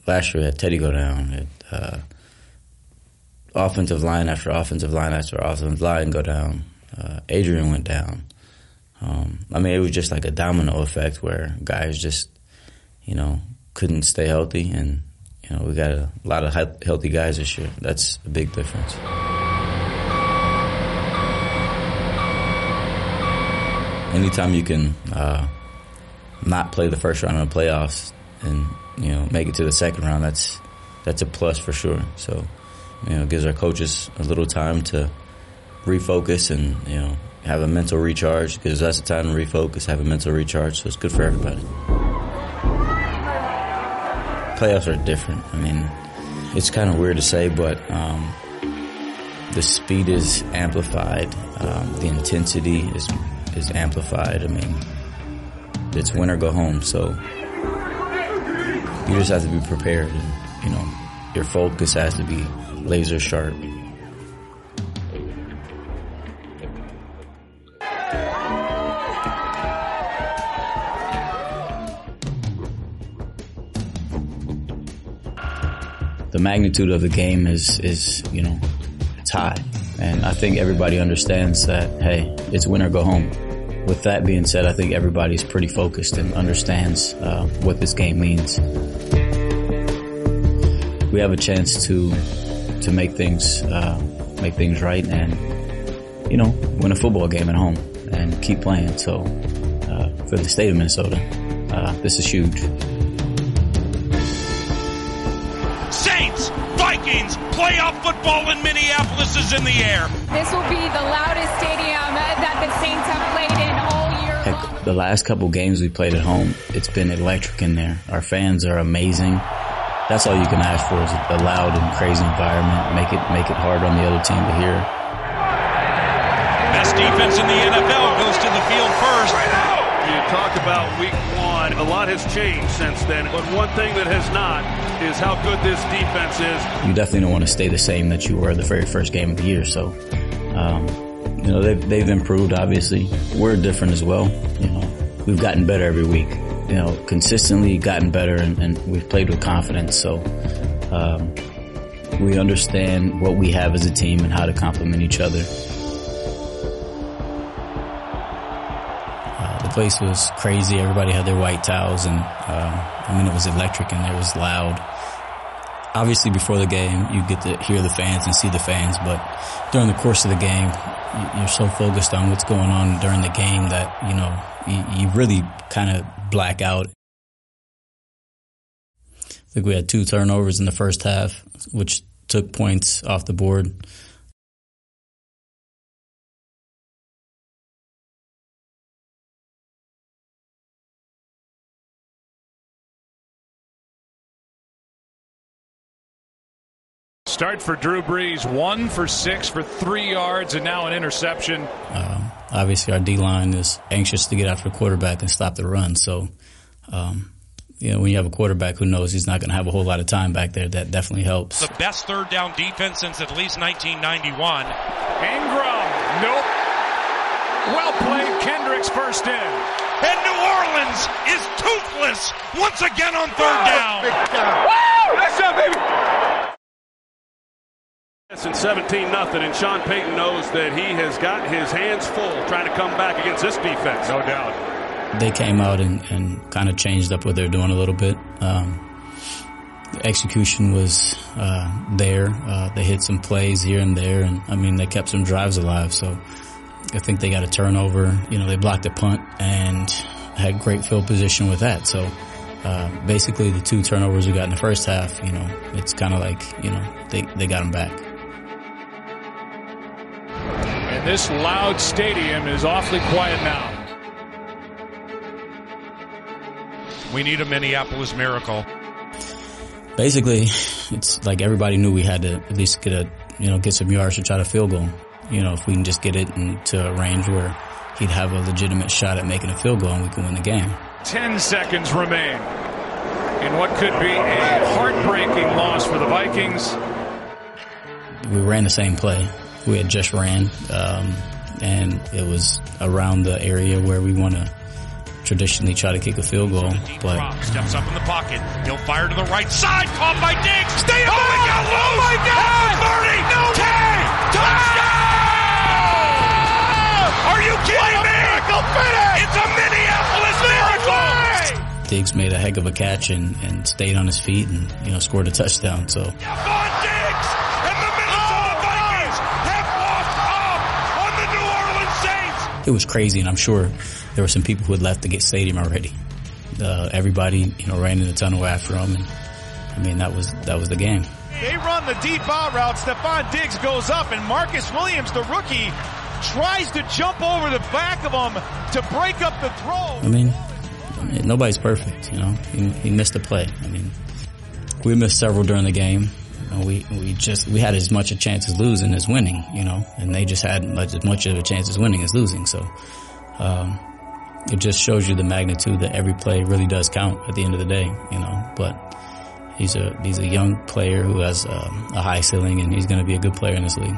last year we had Teddy go down. We had offensive line after offensive line after offensive line go down. Adrian went down. I mean, it was just like a domino effect where guys just, couldn't stay healthy. And, we got a lot of healthy guys this year. That's a big difference. Anytime you can not play the first round of the playoffs and, make it to the second round, that's a plus for sure. So, it gives our coaches a little time to refocus and, have a mental recharge. Gives us the time to refocus, have a mental recharge. So it's good for everybody. Playoffs are different. I mean, it's kind of weird to say, but the speed is amplified. The intensity is amplified. I mean, it's win or go home. So you just have to be prepared, and your focus has to be laser sharp. The magnitude of the game is it's high. And I think everybody understands that, hey, it's win or go home. With that being said, I think everybody's pretty focused and understands what this game means. We have a chance to make things right and, win a football game at home and keep playing. So for the state of Minnesota, this is huge. Saints, Vikings, playoff football in Minneapolis is in the air. This will be the loudest stadium that the Saints have played in all year long. Heck, the last couple games we played at home, it's been electric in there. Our fans are amazing. That's all you can ask for is a loud and crazy environment. Make it hard on the other team to hear. Best defense in the NFL goes to the field first. You talk about week one. A lot has changed since then, but one thing that has not is how good this defense is. You definitely don't want to stay the same that you were the very first game of the year. So, they've improved, obviously. We're different as well. We've gotten better every week. Consistently gotten better, and we've played with confidence. So, we understand what we have as a team and how to complement each other. The place was crazy. Everybody had their white towels, and it was electric and it was loud. Obviously, before the game, you get to hear the fans and see the fans, but during the course of the game, you're so focused on what's going on during the game that, you really kind of black out. I think we had 2 turnovers in the first half, which took points off the board. Start for Drew Brees, 1 for 6 for 3 yards and now an interception. Obviously, our D-line is anxious to get after the quarterback and stop the run. So, when you have a quarterback who knows he's not going to have a whole lot of time back there, that definitely helps. The best third down defense since at least 1991. Ingram, nope. Well played, Kendricks first in. And New Orleans is toothless once again on third down. Woo! Nice job, baby! It's 17-0, and Sean Payton knows that he has got his hands full trying to come back against this defense. No doubt. They came out and kind of changed up what they're doing a little bit. The execution was there. They hit some plays here and there, and they kept some drives alive. So I think they got a turnover. They blocked a punt and had great field position with that. So basically, the 2 turnovers we got in the first half, it's kind of like they got them back. And this loud stadium is awfully quiet now. We need a Minneapolis miracle. Basically, it's like everybody knew we had to at least get some yards to try to field goal. If we can just get it into a range where he'd have a legitimate shot at making a field goal and we can win the game. 10 seconds remain in what could be a heartbreaking loss for the Vikings. We ran the same play. We had just ran, and it was around the area where we want to traditionally try to kick a field goal. But steps up in the pocket. He'll fire to the right side. Caught by Diggs. Stay up. Oh my God. 30. No. 10. Touchdown. Are you kidding me? It's a Minneapolis miracle. Diggs made a heck of a catch and stayed on his feet and, scored a touchdown. So. Diggs and the Minnesota Vikings have walked up on the New Orleans Saints. It was crazy, and I'm sure there were some people who had left the stadium already. Everybody, ran in the tunnel after him, and that was the game. They run the deep out route. Stephon Diggs goes up, and Marcus Williams, the rookie, tries to jump over the back of him to break up the throw. Nobody's perfect, He missed a play. We missed several during the game. We had as much a chance as losing as winning, and they just had as much of a chance as winning as losing. So, it just shows you the magnitude that every play really does count at the end of the day, but he's a young player who has a high ceiling, and he's going to be a good player in this league.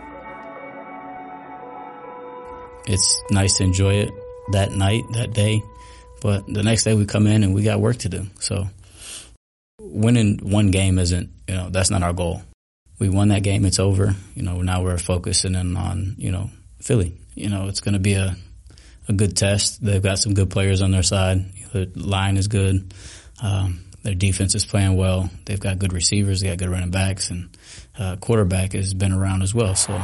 It's nice to enjoy it that night, that day, but the next day we come in and we got work to do. So winning one game isn't, that's not our goal. We won that game, it's over. Now we're focusing in on, Philly. It's going to be a good test. They've got some good players on their side. The line is good. Their defense is playing well. They've got good receivers. They got good running backs, and quarterback has been around as well. So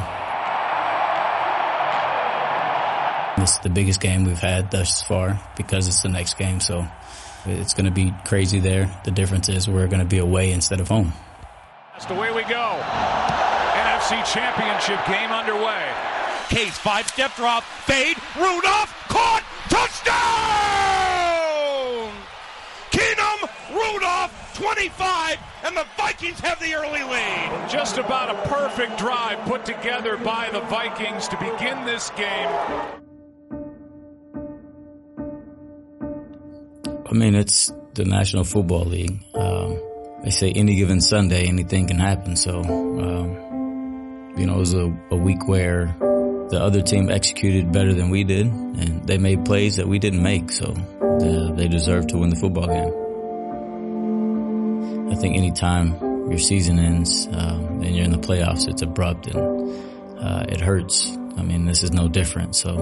this is the biggest game we've had thus far because it's the next game. So it's going to be crazy there. The difference is we're going to be away instead of home. That's the way we go. NFC Championship game underway. Case 5-step drop, fade, Rudolph, caught, touchdown! Keenum, Rudolph, 25, and the Vikings have the early lead. Just about a perfect drive put together by the Vikings to begin this game. It's the National Football League. They say any given Sunday, anything can happen. So, it was a week where the other team executed better than we did, and they made plays that we didn't make, so they deserve to win the football game. I think any time your season ends and you're in the playoffs, it's abrupt and it hurts. This is no different. So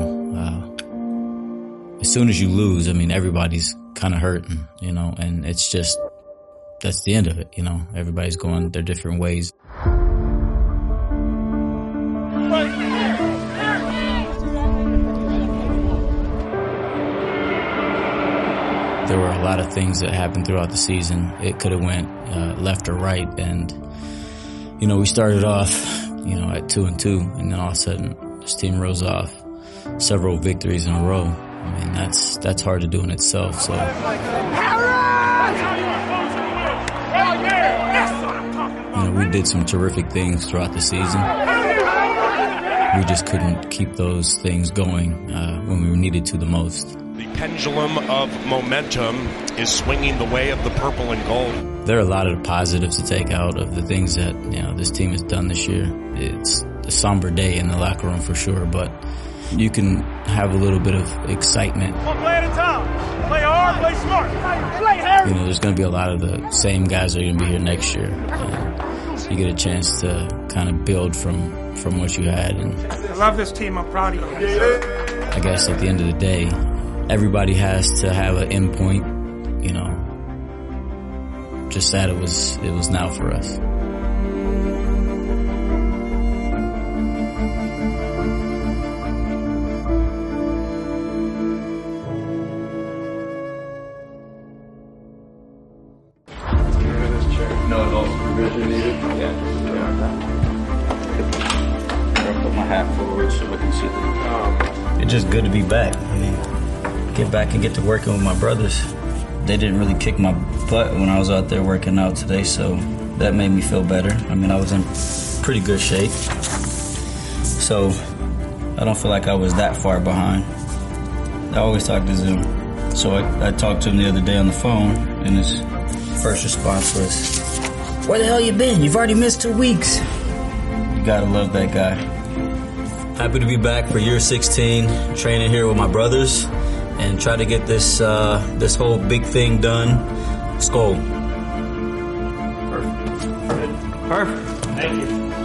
as soon as you lose, everybody's kind of hurting, and it's just, that's the end of it, Everybody's going their different ways. There were a lot of things that happened throughout the season. It could have went left or right, and we started off at 2-2, and then all of a sudden this team rolls off several victories in a row. That's hard to do in itself. So we did some terrific things throughout the season. We just couldn't keep those things going when we needed to the most. The pendulum of momentum is swinging the way of the purple and gold. There are a lot of positives to take out of the things that this team has done this year. It's a somber day in the locker room for sure, but you can have a little bit of excitement. One play at a time. Play hard, play smart. Play hard. There's going to be a lot of the same guys that are going to be here next year. And you get a chance to kind of build from what you had. And I love this team. I'm proud of you. I guess at the end of the day, everybody has to have an end point, just that it was now for us. No adult supervision needed? Yeah. I'll put my hat forward so we can see the... It's just good to be back. Get back and get to working with my brothers. They didn't really kick my butt when I was out there working out today, so that made me feel better. I was in pretty good shape. So I don't feel like I was that far behind. I always talk to Zoom. So I talked to him the other day on the phone, and his first response was, "Where the hell you been? You've already missed 2 weeks." You gotta love that guy. Happy to be back for year 16, training here with my brothers. and try to get this this whole big thing done. Skol. Perfect. Thank you.